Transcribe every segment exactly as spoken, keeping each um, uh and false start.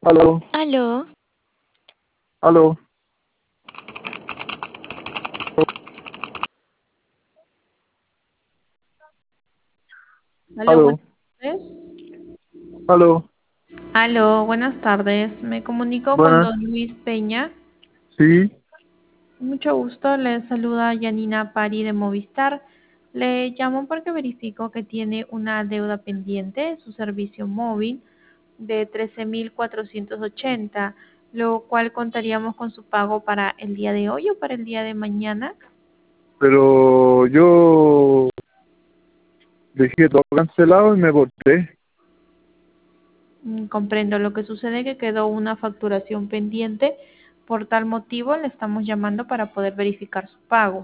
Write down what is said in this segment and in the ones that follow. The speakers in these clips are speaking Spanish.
Aló, Aló, aló, Aló, aló, buenas tardes. aló. Aló, buenas tardes. Me comunico con Buenas, don Luis Peña. sí, Mucho gusto, le saluda Yanina Pari de Movistar. Le llamo porque verifico que tiene una deuda pendiente, su servicio móvil, de trece mil cuatrocientos ochenta, lo cual contaríamos con su pago para el día de hoy o para el día de mañana. pero yo dejé todo cancelado y me porté. Mm, Comprendo. Lo que sucede que quedó una facturación pendiente. Por tal motivo, le estamos llamando para poder verificar su pago.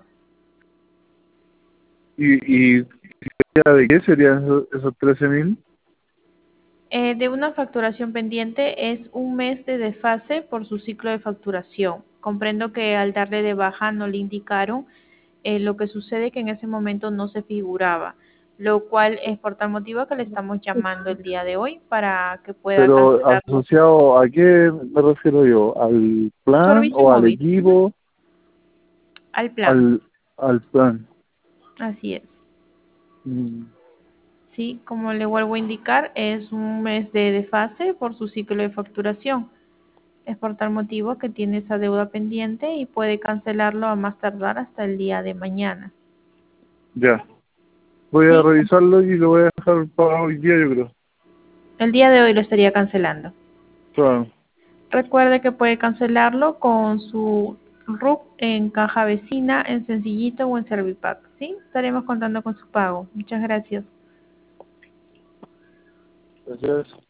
¿Y, y ya de qué serían esos, esos trece mil? Eh, de una facturación pendiente es un mes de desfase por su ciclo de facturación. Comprendo que al darle de baja no le indicaron, eh, lo que sucede que en ese momento no se figuraba, lo cual es por tal motivo que le estamos llamando el día de hoy para que pueda Pero cancelarlo. asociado a qué me refiero yo, ¿al plan Servicio o al móvil. Ujú. equipo? Al plan, Al, al plan. así es. Mm, Sí, como le vuelvo a indicar, es un mes de desfase por su ciclo de facturación. Es por tal motivo que tiene esa deuda pendiente y puede cancelarlo a más tardar hasta el día de mañana. ya, voy a ¿Sí? revisarlo y lo voy a dejar para hoy día, yo creo. El día de hoy lo estaría cancelando. Claro, Recuerde que puede cancelarlo con su R U C en caja vecina, en Sencillito o en Servipack. ¿Sí? Estaremos contando con su pago. Muchas gracias. gracias.